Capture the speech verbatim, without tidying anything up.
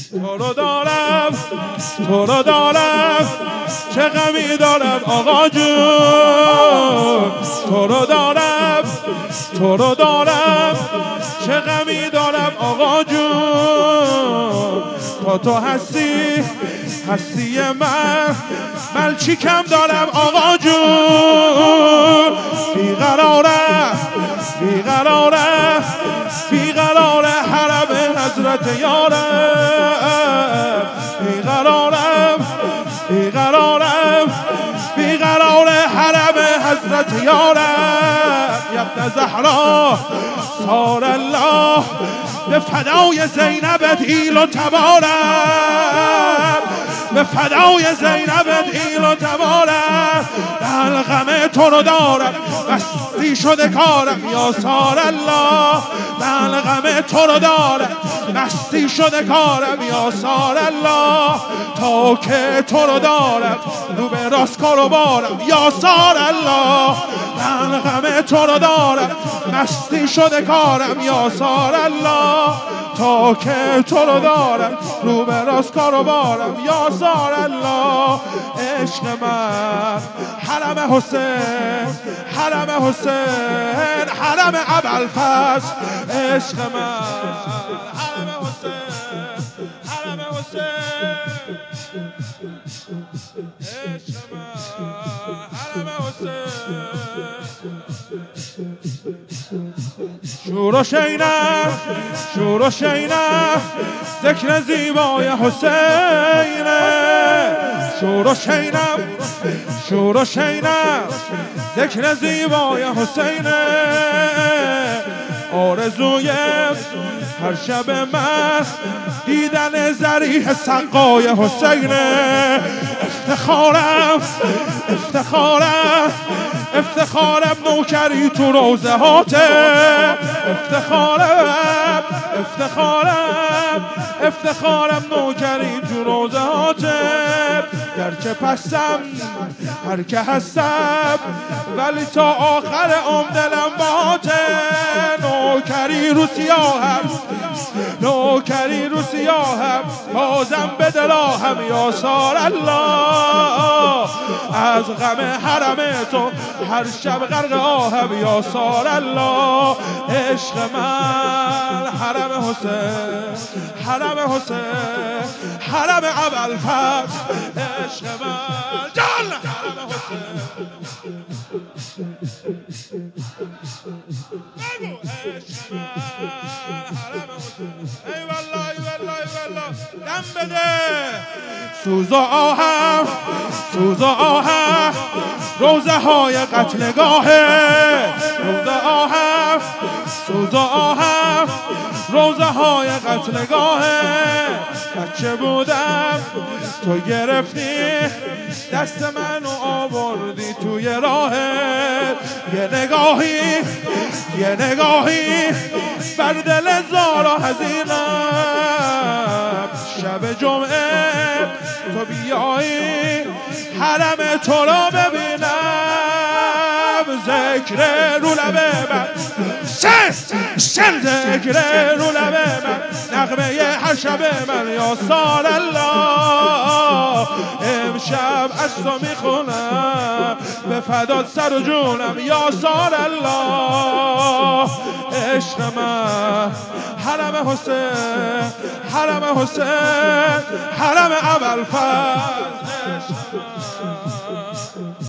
تو رو دارم تو رو دارم چه غمی دارم آقا جون تو رو دارم تو رو دارم چه غمی دارم آقا جون تا تو هستی هستی من من چی کم دارم آقا جون بیقراره بیقراره بیقراره حرم حضرت یارم بیقرارم بیقرارم بیقراره حرم حضرت یارم یبن زهرا صار الله به فدای زینبت ایل و تبارم به فدای زینبت ایل و تبارم من غم تو رو دارم مستی شده کارم یا صار الله من غم تو رو دارم مستی شده کارم یا صار الله تا که تو رو دارم رو به راست کارو بارم یا صار الله من غم تو رو دارم مستی شده کارم یا صار الله تا که تو رو دارم رو به راست کارو بارم یا صار الله عشق من حرم حسین حرم حسین حرم ابوالفضل عشق من حرم حسین حرم حسین عشق من حرم حسین شور و شینم شور و شینم ذکر زیبای حسینه شور و شینم شور و شینم ذکر زیبای حسینه آرزوی هر شب من دیدن ذریح سقای حسینه افتخارم افتخارم افتخارم نوکری تو روزه هاته افتخارم افتخارم افتخارم نوکری تو روزه هاته گرچه پستم هر که هستم ولی تا آخر عمر دلم باته نوکری رو سیاهم نوکری رو سیاهم بازم به دلاهم یا صار الله از غم حرم تو هر شب غرق آهم یا صار الله عشق من حرم حسین حرم حسین حرم ابوالفضل عشق من جان حرم حسین بگو عشق من حرم حسین ای والله ای والله ای والله دم بده سوز و آهم سوز و آهم روزه های قتلگاهه روزه آهم سوز و آهم روزه های قتلگاهه بچه بودم تو گرفتی دست منو آوردی توی راهت یه نگاهی یه نگاهی بر دل زارا حزینم شب جمعه تو بیایی حرم تو را ببینم ذکر رو لبه من سر سر ذکر رو لبه من نغمه هر شب من یا صار الله امشب از تو میخونم به فدات سر و جونم یا صار الله عشق من حرم حسین حرم حسین حرم ابوالفضل